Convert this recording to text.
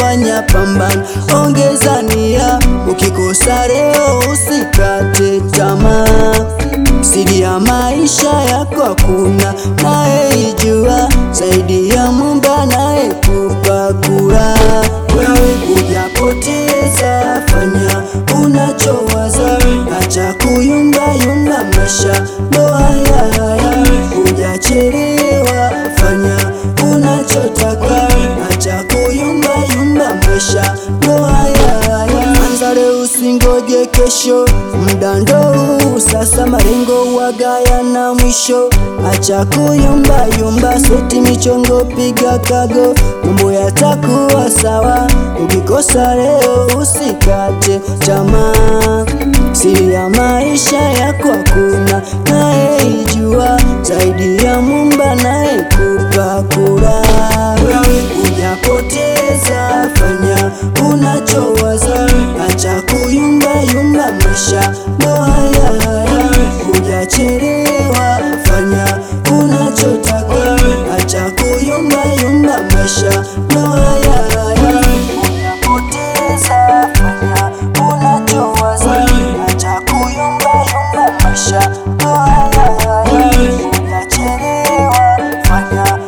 fanya pambana, ongeza nia, ukikosa leo usikate tamaa. Siri ya maisha yako hakuna nayeijua zaidi ya Muumba anayekupa kula. Wewe hujapoteza, fanya unachowaza, acha kuyumbayumba, maisha ndo haya. Hujachelewa, fanya unachotaka, acha kuyumbayumba, maisha ndo haya. Anza leo usingoje kesho, muda ndo huu sasa, malengo wagaya na mwisho. Acha kuyumbayumba, seti michongo, piga kago, mambo yatakuwa sawa. Ukikosa leo usikate tamaa. Siri ya maisha yako hakuna nayeijua zaidi ya Muumba anayekupa kula. Wewe hujapoteza, fanya unachowaza, acha kuyumbayumba, maisha ndo haya. Hujachelewa, fanya unachotaka, acha kuyumbayumba, maisha ndo haya. Hujapoteza, fanya unachowaza, acha kuyumbayumba, maisha ndo haya. Hujachelewa, fanya